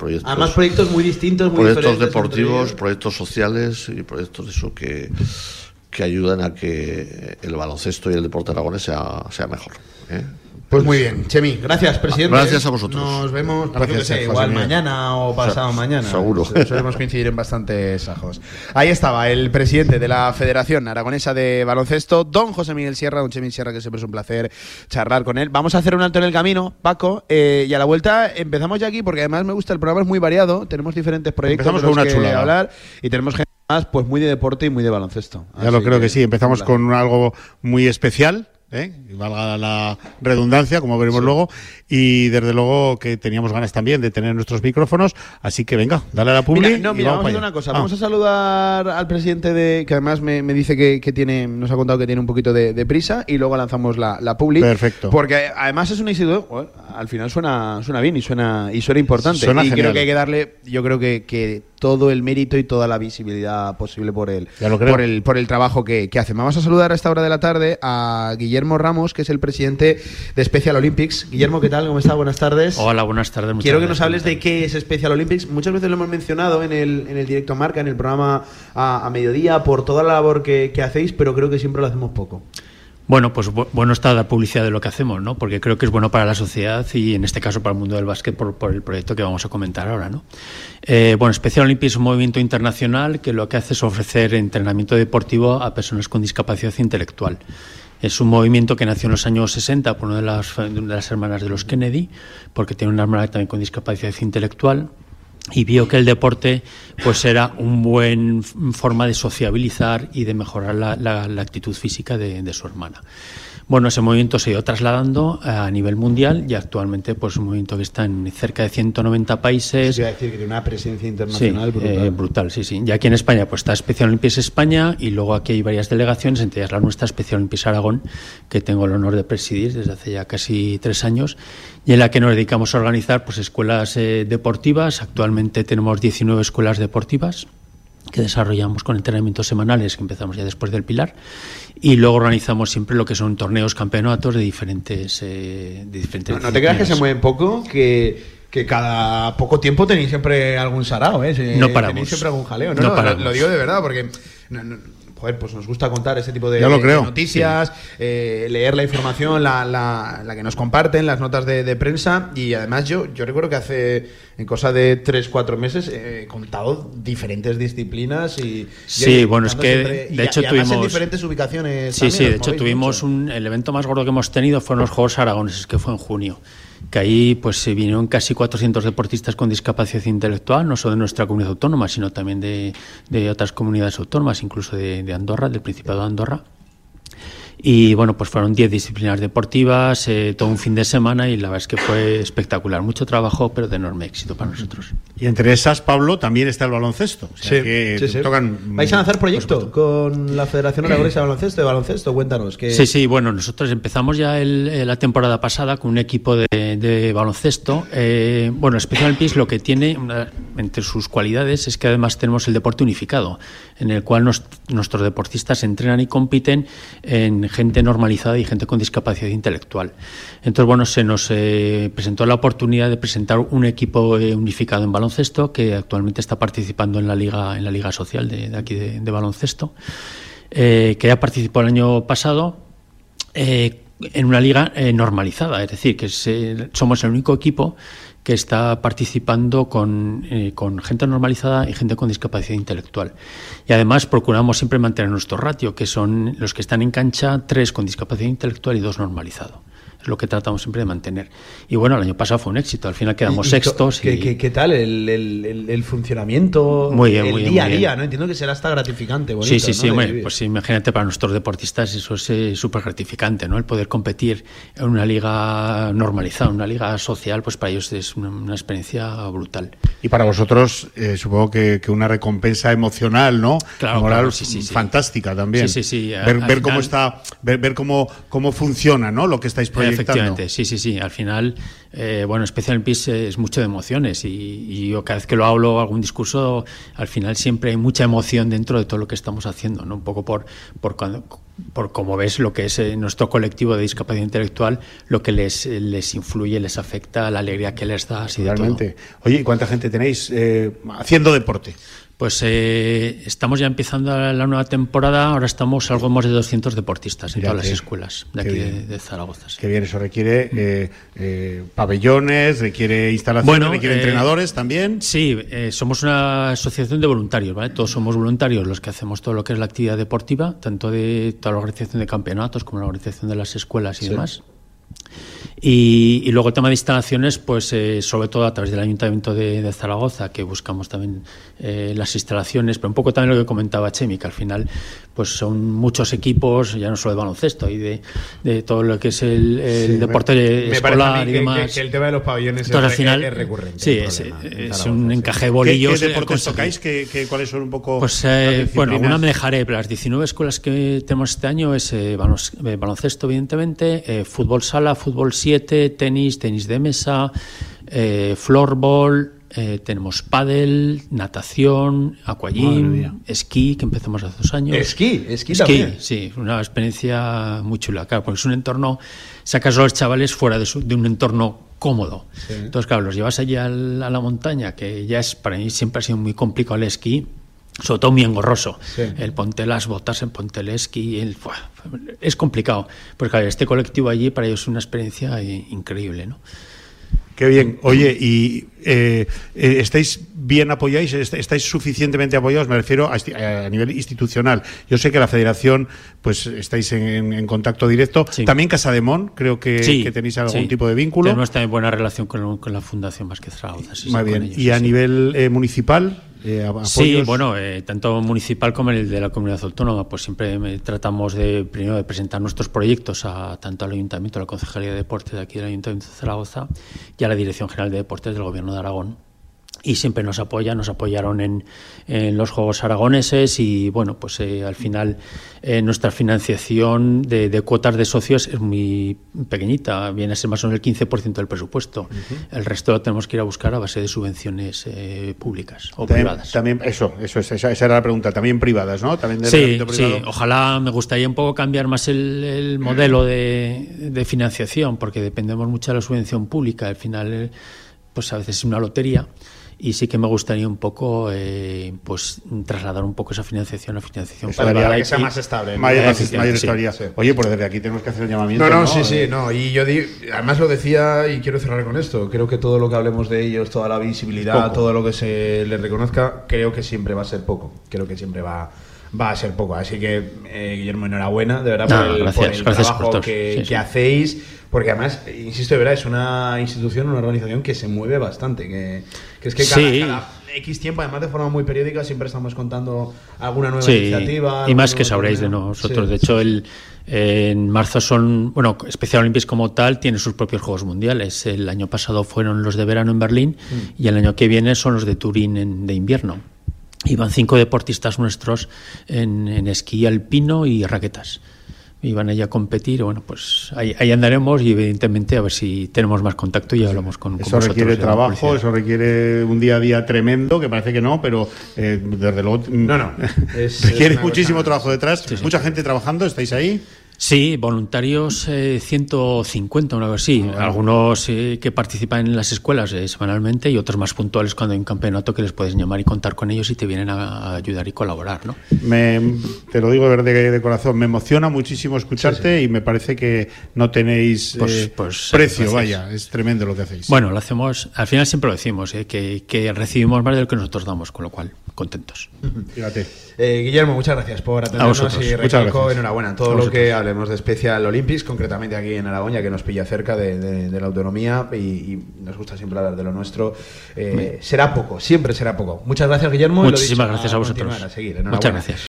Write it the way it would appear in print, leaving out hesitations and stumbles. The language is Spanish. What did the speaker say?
proyectos. Además, proyectos muy distintos, muy proyectos diferentes. Deportivos, proyectos sociales y proyectos de eso que ayudan a que el baloncesto y el deporte aragonés sea mejor. Pues muy bien, Chemi, gracias, presidente. Gracias a vosotros. Nos vemos, Gracias, igual mañana o pasado mañana. Seguro. Solemos coincidir en bastantes ajos. Ahí estaba el presidente de la Federación Aragonesa de Baloncesto, don José Miguel Sierra, don Chemi Sierra, que siempre es un placer charlar con él. Vamos a hacer un alto en el camino, Paco, y a la vuelta empezamos ya aquí, porque además me gusta, el programa es muy variado, tenemos diferentes proyectos empezamos con una chulada. hablar y tenemos gente más pues muy de deporte y muy de baloncesto. Ya lo creo que sí, empezamos con algo muy especial, y valga la redundancia, como veremos luego, y desde luego que teníamos ganas también de tener nuestros micrófonos, así que venga, dale a la publi. Vamos a hacer una cosa, vamos a saludar al presidente que además me dice que tiene, nos ha contado que tiene un poquito de prisa, y luego lanzamos la publi. Perfecto. Porque además es una institución, al final suena bien y suena importante. Suena y genial. creo que hay que darle, yo creo que todo el mérito y toda la visibilidad posible por el trabajo que hacen. Vamos a saludar a esta hora de la tarde a Guillermo Ramos, que es el presidente de Special Olympics. Guillermo, ¿qué tal? ¿Cómo está? Buenas tardes. Hola, buenas tardes. Quiero que nos hables de qué es Special Olympics. Muchas veces lo hemos mencionado en el Directo Marca, en el programa a mediodía, por toda la labor que hacéis, pero creo que siempre lo hacemos poco. Bueno, pues bueno está la publicidad de lo que hacemos, ¿no? Porque creo que es bueno para la sociedad y en este caso para el mundo del básquet por el proyecto que vamos a comentar ahora, ¿no? Bueno, Special Olympics es un movimiento internacional que lo que hace es ofrecer entrenamiento deportivo a personas con discapacidad intelectual. Es un movimiento que nació en los años 60 por una de las hermanas de los Kennedy, porque tiene una hermana también con discapacidad intelectual, y vio que el deporte pues era una buena forma de sociabilizar y de mejorar la actitud física de su hermana. Bueno, ese movimiento se ha ido trasladando a nivel mundial y actualmente pues es un movimiento que está en cerca de 190 países. Quiero decir que tiene una presencia internacional brutal. Sí. Y aquí en España pues está Special Olympics España, y luego aquí hay varias delegaciones, entre ellas la nuestra, Special Olympics Aragón, que tengo el honor de presidir desde hace ya casi 3 años, y en la que nos dedicamos a organizar pues escuelas deportivas. Actualmente tenemos 19 escuelas deportivas que desarrollamos con entrenamientos semanales, que empezamos ya después del Pilar, y luego organizamos siempre lo que son torneos, campeonatos de diferentes no te creas que se mueven poco, que cada poco tiempo tenéis siempre algún sarao, no paramos. Tenéis siempre algún jaleo. No paramos. Lo digo de verdad, porque joder, pues nos gusta contar ese tipo de noticias, leer la información, la que nos comparten, las notas de prensa, y además yo recuerdo que hace en cosa de 3-4 meses he contado diferentes disciplinas y bueno, es que de hecho tuvimos en diferentes ubicaciones. Sí, de hecho tuvimos el evento más gordo que hemos tenido fueron los Juegos Aragoneses, que fue en junio, que ahí pues se vinieron casi 400 deportistas con discapacidad intelectual, no solo de nuestra comunidad autónoma, sino también de otras comunidades autónomas, incluso de Andorra, del Principado de Andorra. Y bueno, pues fueron 10 disciplinas deportivas, todo un fin de semana, y la verdad es que fue espectacular. Mucho trabajo, pero de enorme éxito para nosotros. Y entre esas, Pablo, también está el baloncesto. O sea que tocan. ¿Vais a lanzar proyecto con la Federación Aragonesa de Baloncesto? Cuéntanos. Sí, bueno, nosotros empezamos ya la temporada pasada con un equipo de baloncesto. Bueno, Special Olympics lo que tiene entre sus cualidades es que además tenemos el deporte unificado, en el cual nuestros deportistas entrenan y compiten en gente normalizada y gente con discapacidad intelectual. Entonces, bueno, se nos presentó la oportunidad de presentar un equipo unificado en baloncesto, que actualmente está participando en la liga social de aquí de baloncesto, que ya participó el año pasado en una liga normalizada, es decir, que somos el único equipo que está participando con gente normalizada y gente con discapacidad intelectual. Y además procuramos siempre mantener nuestro ratio, que son los que están en cancha, 3 con discapacidad intelectual y 2 normalizado. Es lo que tratamos siempre de mantener. Y bueno, el año pasado fue un éxito, al final quedamos sextos. ¿Qué tal el funcionamiento? Muy bien, día a día, ¿no? Entiendo que será hasta gratificante. Bonito, sí, hombre, pues imagínate, para nuestros deportistas eso es súper gratificante, ¿no? El poder competir en una liga normalizada, una liga social, pues para ellos es una experiencia brutal. Y para vosotros, supongo que una recompensa emocional, ¿no? Claro, moral, sí. Fantástica también. Sí. Ver cómo está, ver cómo funciona, ¿no? Lo que estáis proyectando. Efectivamente, sí. Al final, bueno, Special Olympics es mucho de emociones, y yo cada vez que lo hablo, algún discurso, al final siempre hay mucha emoción dentro de todo lo que estamos haciendo, ¿no? Un poco por por como ves lo que es nuestro colectivo de discapacidad intelectual, lo que les influye, les afecta, la alegría que les da. Realmente. Oye, ¿y cuánta gente tenéis haciendo deporte? Pues estamos ya empezando la nueva temporada, ahora estamos algo más de 200 deportistas en todas las escuelas de aquí de Zaragoza. Sí. Qué bien, eso requiere pabellones, requiere instalaciones, requiere entrenadores también. Sí, somos una asociación de voluntarios, ¿vale? Todos somos voluntarios los que hacemos todo lo que es la actividad deportiva, tanto de toda la organización de campeonatos como la organización de las escuelas y demás. Y luego el tema de instalaciones, pues sobre todo a través del Ayuntamiento de Zaragoza, que buscamos también las instalaciones, pero un poco también lo que comentaba Chemi, que al final pues son muchos equipos, ya no solo de baloncesto, y de todo lo que es el deporte escolar y demás. Que el tema de los pabellones entonces, al final, es recurrente. Sí, es un encaje de bolillos. ¿Qué deportes tocáis? ¿Cuáles son un poco? Pues bueno, alguna me dejaré, pero las 19 escuelas que tenemos este año es baloncesto, evidentemente, fútbol sala, fútbol 7, tenis de mesa, floorball, tenemos pádel, natación, aquagym, esquí, que empezamos hace 2 años. ¿Esquí también? Sí, una experiencia muy chula, claro, porque es un entorno, sacas a los chavales fuera de un entorno cómodo. Sí. Entonces, claro, los llevas allí a la montaña, que ya es, para mí siempre ha sido muy complicado el esquí, sobre todo muy engorroso. Sí. El ponte las botas, el ponte el esquí, es complicado. Pues claro, este colectivo allí para ellos es una experiencia increíble, ¿no? Qué bien. Oye, ¿y estáis bien apoyados? ¿Estáis suficientemente apoyados? Me refiero a nivel institucional. Yo sé que la federación, pues estáis en contacto directo. Sí. También Casademón, creo que tenéis algún tipo de vínculo. Tenemos también buena relación con la Fundación Vázquez Zaragoza. Muy bien. Ellos, ¿y a nivel municipal? Sí, bueno, tanto municipal como el de la comunidad autónoma, pues siempre tratamos primero de presentar nuestros proyectos tanto al Ayuntamiento, a la Concejalía de Deportes de aquí del Ayuntamiento de Zaragoza y a la Dirección General de Deportes del Gobierno de Aragón. Y siempre nos apoyaron en los Juegos Aragoneses y bueno, pues al final nuestra financiación de cuotas de socios es muy pequeñita, viene a ser más o menos el 15% del presupuesto. Uh-huh. El resto lo tenemos que ir a buscar a base de subvenciones públicas o privadas. También esa era la pregunta, también privadas, ¿no? También sí, ojalá, me gustaría un poco cambiar más el modelo de financiación, porque dependemos mucho de la subvención pública, al final pues a veces es una lotería. Y sí que me gustaría un poco pues trasladar un poco esa financiación a financiación para que sea más estable. Mayor estabilidad. Sí. Oye, pues desde aquí tenemos que hacer el llamamiento. No. Y yo además lo decía y quiero cerrar con esto. Creo que todo lo que hablemos de ellos, toda la visibilidad, todo lo que se les reconozca, creo que siempre va a ser poco. Creo que siempre va a ser poco. Así que, Guillermo, enhorabuena, de verdad, por el trabajo que hacéis. Porque además, insisto, de verdad, es una institución, una organización que se mueve bastante, que es que cada X tiempo, además de forma muy periódica, siempre estamos contando alguna nueva iniciativa. Y más que sabréis de nosotros. De hecho, en marzo Special Olympics como tal tiene sus propios Juegos Mundiales. El año pasado fueron los de verano en Berlín y el año que viene son los de Turín de invierno. Y van 5 deportistas nuestros en esquí alpino y raquetas. Iban allá a competir, bueno, pues ahí andaremos y evidentemente a ver si tenemos más contacto y hablamos con vosotros. Eso requiere trabajo, eso requiere un día a día tremendo, que parece que no, pero desde luego requiere muchísimo trabajo detrás. Sí. Mucha gente trabajando, ¿estáis ahí? Sí, voluntarios 150, una vez sí. Algunos que participan en las escuelas semanalmente y otros más puntuales cuando hay un campeonato que les puedes llamar y contar con ellos y te vienen a ayudar y colaborar, ¿no? Te lo digo de corazón, me emociona muchísimo escucharte y me parece que no tenéis precio, vaya, es tremendo lo que hacéis. Bueno, lo hacemos, al final siempre lo decimos, que recibimos más de lo que nosotros damos, con lo cual, contentos. Fíjate. Guillermo, muchas gracias por atendernos y recalco enhorabuena. Todo lo que hablemos de Special Olympics, concretamente aquí en Aragón, ya que nos pilla cerca de la autonomía y nos gusta siempre hablar de lo nuestro, será poco, siempre será poco. Muchas gracias, Guillermo. Muchísimas gracias a vosotros. A seguir. Muchas gracias.